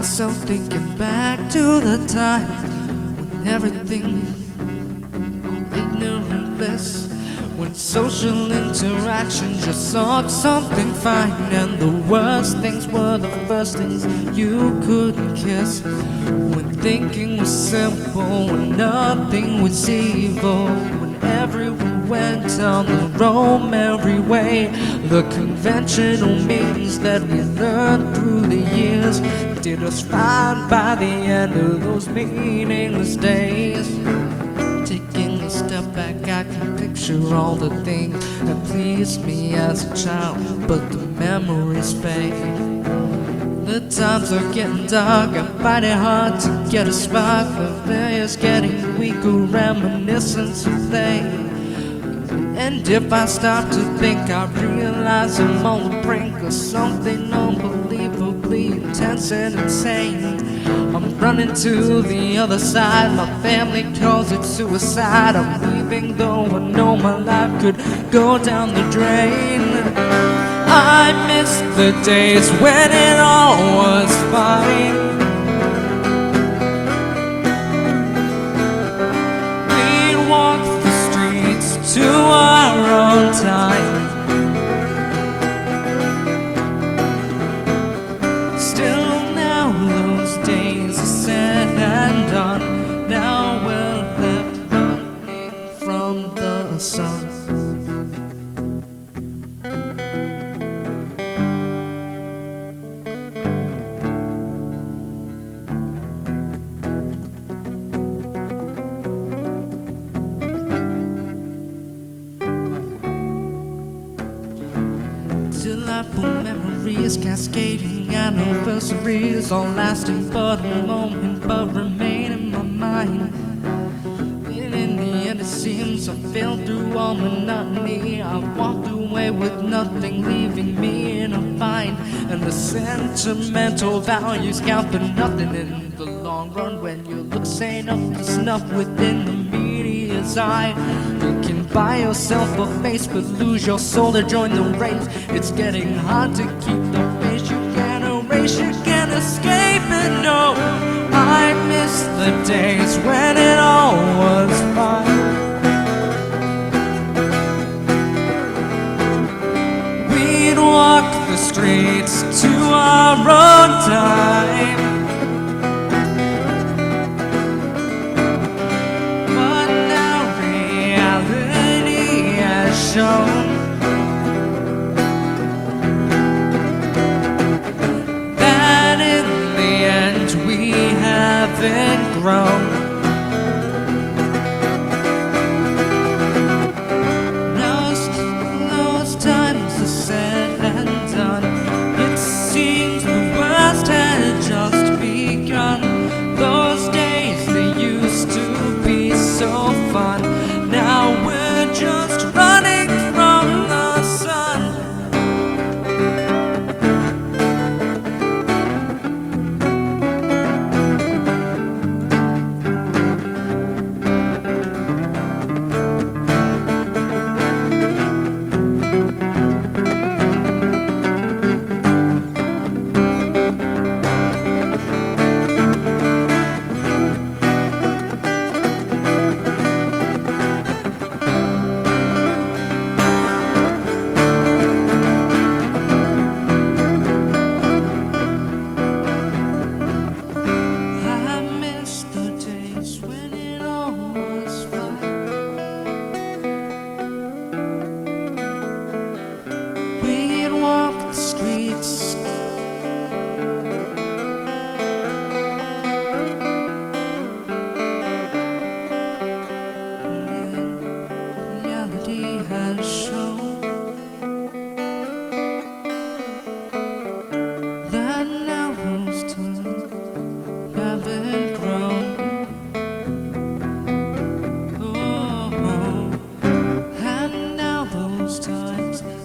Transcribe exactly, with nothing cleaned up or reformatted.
myself thinking back to the time when everything ignorant bliss, when social interaction just sought something fine, and the worst things were the first things you couldn't kiss. When thinking was simple, when nothing was evil, when everyone went on the Rome every way, the conventional means that we learned through the years did us fine by the end of those meaningless days. Taking a step back, I can picture all the things that pleased me as a child, but the memories fade. The times are getting dark, I find it hard to get a spark. The fire's getting weaker, reminiscence of fade. And if I stop to think, I realize I'm on the brink of something unbelievably intense and insane. I'm running to the other side, my family calls it suicide. I'm leaving though I know my life could go down the drain. I miss the days when it all was fine. We'd walk the streets to our own time. Still now those days are said and done. Now we're left running from the sun. Delightful memories, cascading anniversaries, all lasting but a moment, but remain in my mind. And in the end it seems I failed through all monotony. I walked away with nothing, leaving me in a bind. And the sentimental values count for nothing in the long run when your looks ain't up to snuff within the media's eye. You can buy yourself a face but lose your soul to join the race. It's getting hard to keep the face you can't erase, you can't escape it, no. I miss the days when it all was fine. We'd walk the streets to our own time. That in the end we haven't grown. Those, those times are said and done. It seems the worst had just begun. Those days they used to be so fun. Now we're just running from the sun. Has shown that now those times haven't grown. Oh, and now those times